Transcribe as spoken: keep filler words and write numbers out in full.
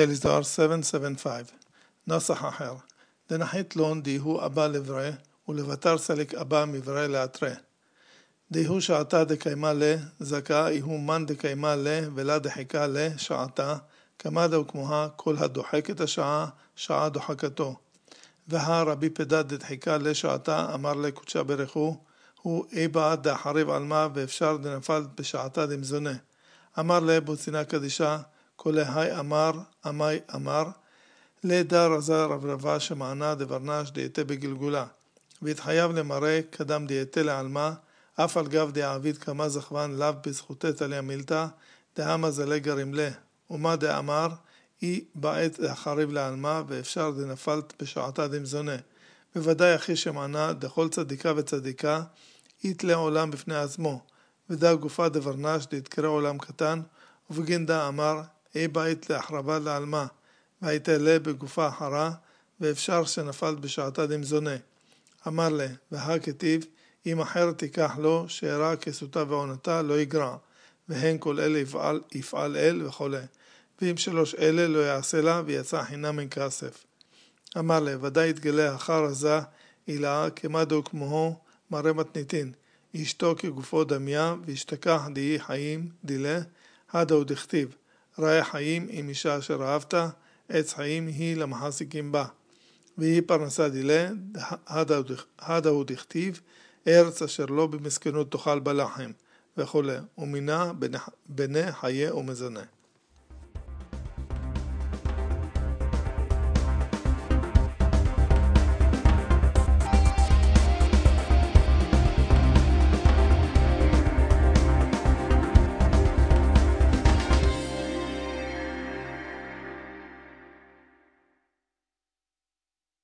ליל זוהר שבע שבע חמש. נוסח אחר. דנחית לון דיהו אבא לברה, ולבטר סליק אבא מברה לאתרה. דיהו שעתה דקיימה לה, זכה איהו מן דקיימה לה, ולה דחיקה לה, שעתה, כמה דו כמוה, כל הדוחק את השעה, שעה דוחקתו. והה רבי פדד דחיקה לה שעתה, אמר לה קודשה ברכו, הוא איבא דחריב עלמה, ואפשר דנפל בשעתה דמזונה. אמר לה בוצינה קדישה, כל ההי אמר, אמי אמר, לידה רזה רב רבה שמענה דברנש דייתה בגלגולה, והתחייב למראה קדם דייתה לעלמה, אף על גב דעביד כמה זכוון לאו בזכותי תליה מילתה, דהמה זלה גרים לה, ומה דאמר, אי בעת דחריב לעלמה, ואפשר דנפלת בשעתה דמזונה. בוודאי אחי שמענה דכל צדיקה וצדיקה, אית לעולם בפני עצמו, ודה גופה דברנש דתקרא עולם קטן, ובגין דה אמר, אי בעת להחרבה לעלמה, והייתה לה בגופה אחרה, ואפשר שנפלת בשעתה דמזונה. אמר לה, והה כתיב, אם אחרת תיקח לו, שאירה כסותה ועונתה לא יגרע, והן כל אלה יפעל, יפעל אל וכו'. ואם שלוש אלה לא יעשה לה, ויצא חינם מן כסף. אמר לה, ודאי יתגלה אחר הזה, אילאה כמדו כמוהו, מראה מתניתין, אשתו כגופו דמיה, וישתכח דיהי חיים, דילה, הדו דכתיב, ראה חיים עם אישה אשר אהבת, עץ חיים היא למחזיקים בה. והיא פרנסה דילה, הדו דכתיב, ארץ אשר לא במסכנות תאכל בלחם, וכו'. ומינה בני חיי ומזנה.